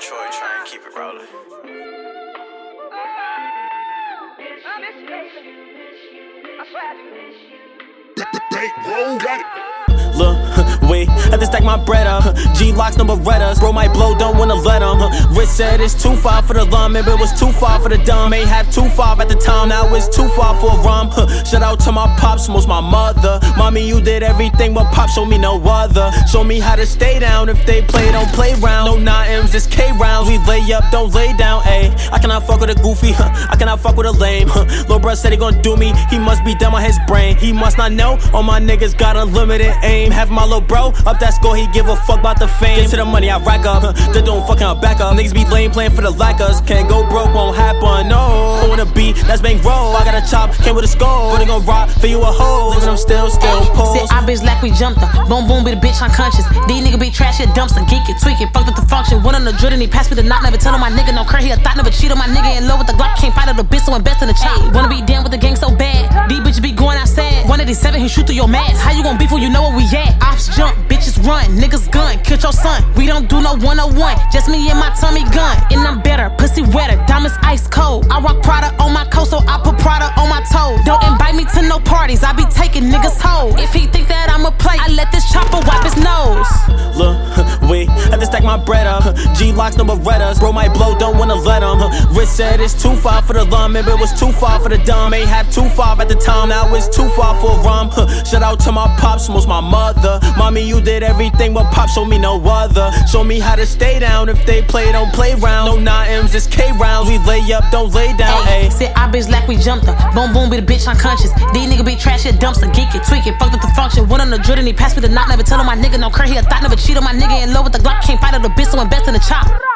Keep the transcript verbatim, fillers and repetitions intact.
Troy, try and keep it rolling. Look, wait, had to stack my bread up. G-locks, no Berettas. Bro, my blow, don't wanna let him. Rich said it's too far for the lum. Maybe it was too far for the dumb. May have too far at the time, now it's too far for a rum. Shout out to my pops, most my mother. Mommy, you did everything but pop, show me no other. Show me how to stay down. If they play, don't play round. No nine M's, it's K rounds. We lay up, don't lay down, ayy. I cannot fuck with a goofy, huh? I cannot fuck with a lame, huh? Lil' bruh said he gon' do me, he must be dumb on his brain. He must not know, all my niggas got unlimited aim. Have my little bro up that score, he give a fuck about the fame. Get to the money, I rack up, huh? They don't fucking out back up. Niggas be lame playing for the lackers. Can't go broke, won't happen, no. Pulling a beat, that's bang roll. I got a chop, came with a skull. But they gon' rock for you a hoe. Niggas, I'm still, still pose. Said I bitch like we jumped her. Boom, boom, be the bitch unconscious. These niggas be trash, shit dumpster. Geek it, tweak it, fucked up the function. Went on the drill and he passed me the knot. Never tell him my nigga no cur. He a thought, never cheat on my nigga. In love with the Glock, can't fight out the bitch, so invest in the chop. Wanna be down with the gang so bad. These bitches be going outside. one eighty-seven, he shoot through your mask. How you gon' beef when you know where we at? Ops jump, bitches run, niggas gun, kill your son. We don't do no one oh one, just me and my tummy gun. And I'm better, pussy wetter, diamonds ice cold. I rock Prada on my coat, so I put Prada on my toes. Don't invite me to no parties, I be taking niggas hoes. If he think that I'ma play, I let this chopper wipe his nose. Look, wait, had to stack my bread up. G-locks, no Berettas. Bro, my blow, don't wanna let him. Rich said it's too far for the lum. Maybe it was too far for the dumb. May have too far at the time, now it's too far for a rum. Shout out to my pops, most my mother. Mommy, you did everything but pop, show me no other. Show me how to stay down. If they play, don't play round. No nine M's, it's K rounds. We lay up, don't lay down, ayy. Said I bitch like we jumped her. Boom, boom, be the bitch unconscious. These niggas be trash, shit dumpster. Geek it, tweak it, fucked up the function. Went on the drill and he passed me the knot. Never tell him my nigga no cur. He a thought, never cheat on my nigga. In love with the Glock, can't fight out the bitch, so invest in the chop.